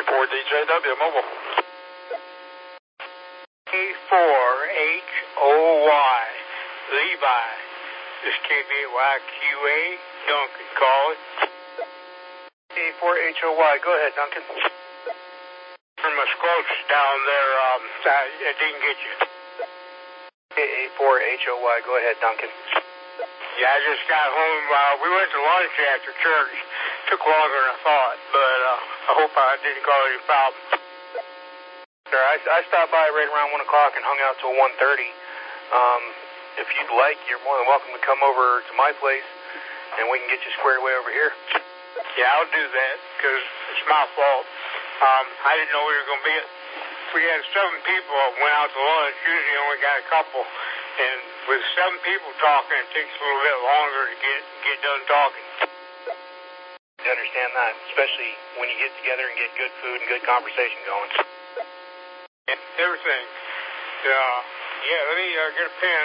A4DJW Mobile. A4HOY, Levi. This KBYQA, Duncan calling. A4HOY, go ahead, Duncan. From my squelch down there, I didn't get you. A4HOY, go ahead, Duncan. Yeah, I just got home. We went to lunch after church. Took longer than I thought, but I hope I didn't cause any problem. Sir, I stopped by right around 1 o'clock and hung out till 1:30. If you'd like, you're more than welcome to come over to my place, and we can get you squared away over here. Yeah, I'll do that, because it's my fault. I didn't know we were going to be we had 7 people that went out to lunch. Usually only got a couple. And with 7 people talking, it takes a little bit longer to get done talking. I understand that, especially when you get together and get good food and good conversation going. Yeah, everything. Yeah, let me get a pen.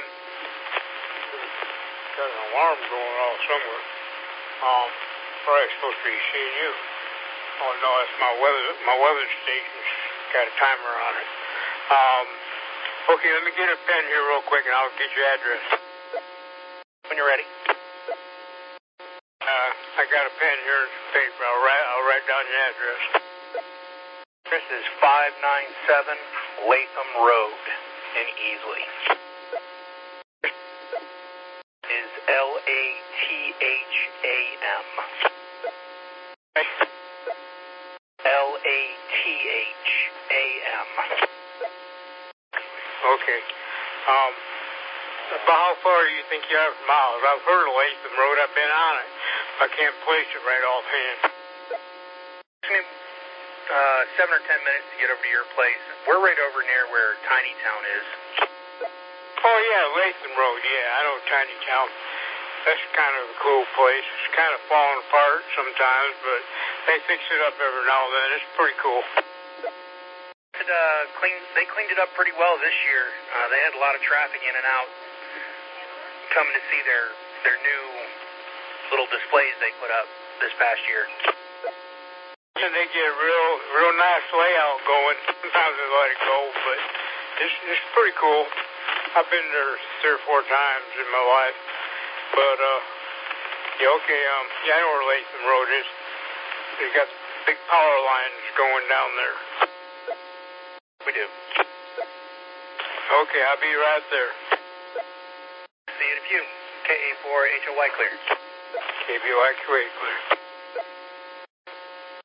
Got an alarm going off somewhere. Probably supposed to be seeing you. Oh no, that's my weather station's got a timer on it. Okay, let me get a pen here real quick and I'll get your address. When you're ready. I got a pen here and some paper. I'll write down your address. This is 597 Latham Road in Easley. Is LATHAM. LATHAM. Okay. About how far do you think you are from miles? I've heard of Latham Road. I've been on it. I can't place it right offhand. 7 or 10 minutes to get over to your place. We're right over near where Tiny Town is. Oh yeah, Latham Road. Yeah, I know Tiny Town. That's kind of a cool place. It's kind of falling apart sometimes, but they fix it up every now and then. It's pretty cool. They cleaned it up pretty well this year. They had a lot of traffic in and out coming to see their new little displays they put up this past year. And they get a real nice layout going. Sometimes they let it go, but it's pretty cool. I've been there 3 or 4 times in my life. But, yeah, okay, yeah, I know where Latham Road is. They got big power lines going down there. We do. Okay, I'll be right there. See you in a few. KA4HOY clear. KBYQA clear.